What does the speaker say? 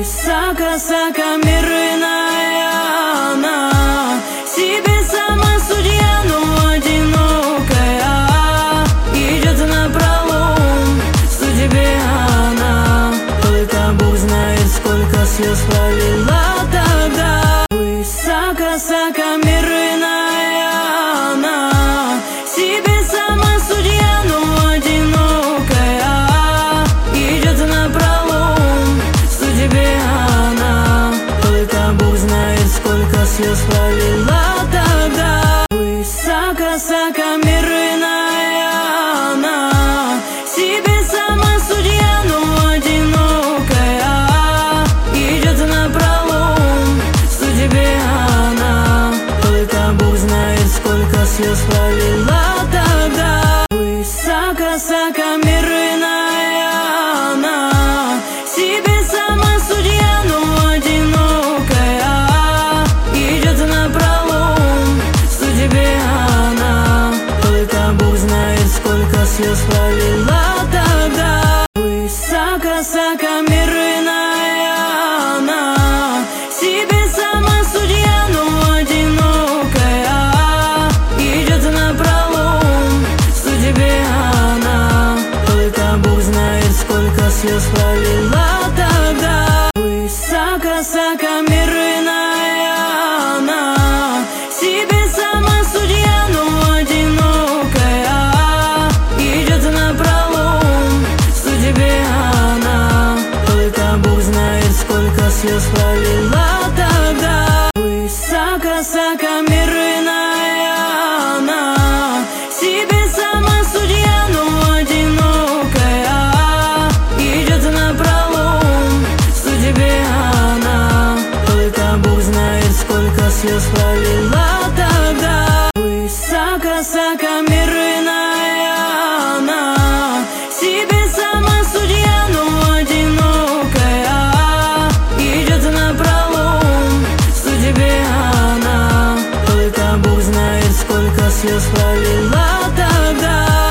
Высокомерная она, себе сама судья, но одинокая, идет напролом судьбе она. Только Бог знает, сколько слез пролила тогда. Высокомерная она, себе сама судья, но одинокая, идет напролом судьбе она. Только Бог знает, сколько слез пролила тогда. Высокомерная она, себе сама судья, но одинокая, идет напролом судьбе она. Только Бог знает, сколько слез пролила тогда. Высокомерная она, себе сама судья, но одинокая, идет напролом судьбе она. Только Бог знает, сколько слез пролила тогда. Высокомерная она, себе сама судья, но одинокая, идет напролом судьбе она. Только Бог знает, сколько слез пролила тогда. Высокомерная она, себе сама судья, но одинокая, идет напролом судьбе она. Только Бог знает, сколько слез пролила тогда. Высокомерная она, себе сама судья, но одинокая, идет напролом судьбе она. Только Бог знает, сколько слез пролила